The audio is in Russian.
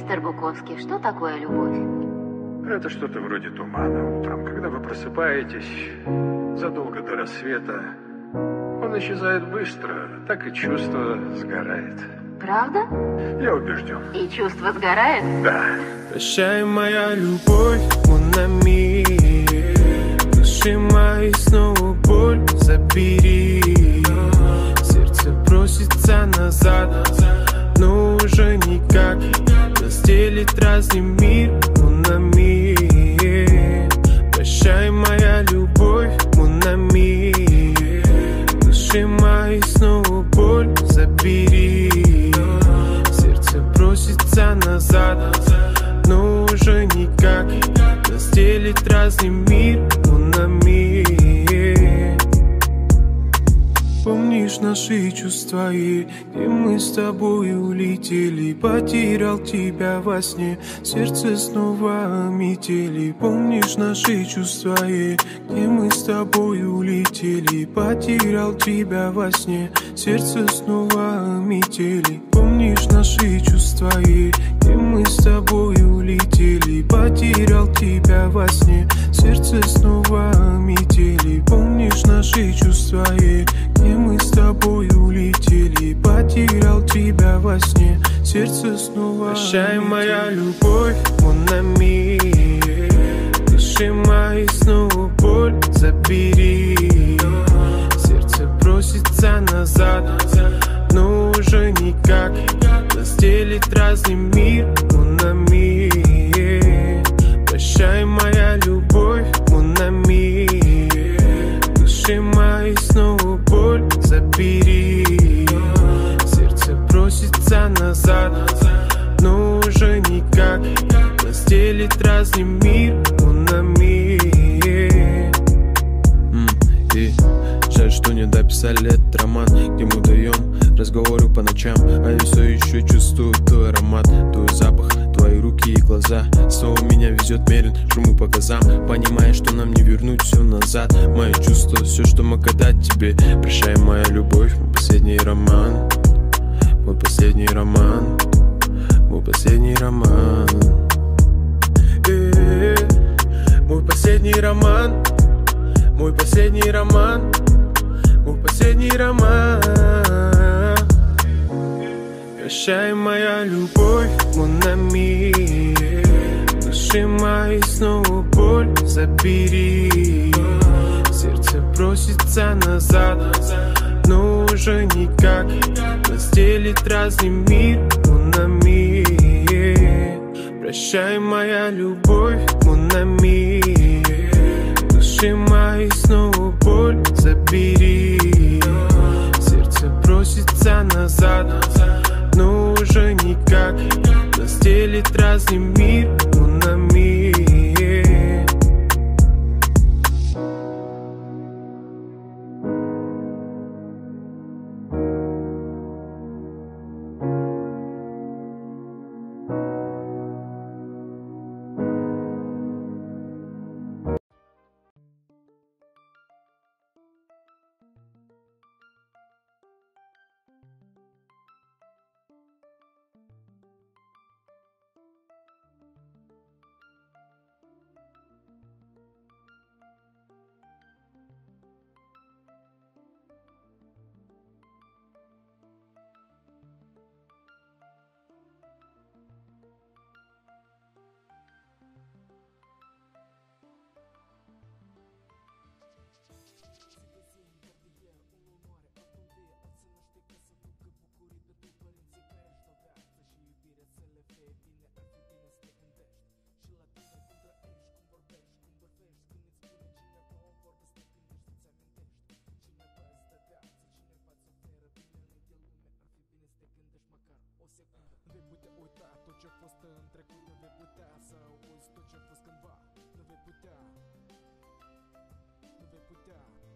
Мистер Буковский, что такое любовь? Это что-то вроде тумана. Утром, когда вы просыпаетесь, задолго до рассвета, он исчезает быстро, так и чувство сгорает. Правда? Я убежден. И чувство сгорает? Да. Прощай, моя любовь, mon ami. Души мои снова боль забери. Сердце просится назад, но уже никак. Разделит разный мир, mon ami. Прощай, моя любовь, mon ami. Души мои снова боль забери. Сердце просится назад, но уже никак. Разделит разный мир, mon ami. Помнишь наши чувства, где мы с тобой улетели? Потерял тебя во сне, сердце снова метели. Помнишь наши чувства, где мы с тобой улетели? Потерял тебя во сне, сердце снова метели. Помнишь наши чувства, где мы с тобой улетели? Потерял тебя во сне, сердце снова метели. Помнишь наши чувства, где мы с тобой улетели? Потерял тебя во сне, сердце снова. Прощай, моя любовь, mon ami. Души мои снова боль забери. Сердце просится назад, но уже никак. Разделит разный мир, mon ami. Прощай, моя любовь, mon ami. Души мои снова боль забери. Сердце просится назад, но уже никак. Разделит разный мир, mon ami. Жаль, что не дописали этот роман, где мы вдвоем разговорю по ночам. А я все еще чувствую твой аромат, твой запах, твои руки и глаза. Снова меня везет мерен, шуму по газам, понимая, что нам не вернуть все назад. Мои чувства, все, что мог отдать тебе. Прощай, моя любовь, мой последний роман. Мой последний роман. Мой последний роман. Мой последний роман. Мой последний роман. Мой последний роман. Прощай, моя любовь, mon ami. Души мои снова боль забери. Сердце просится назад, но уже никак. Разделит разный мир, mon ami. Прощай, моя любовь, mon ami. Души мои снова боль забери. Сердце просится назад, но уже никак. Разделит разный мир, mon ami. Nu vei putea uita tot ce-a fost în trecut. Nu vei putea să uiți tot ce-a fost cândva. Nu vei putea. Nu vei putea.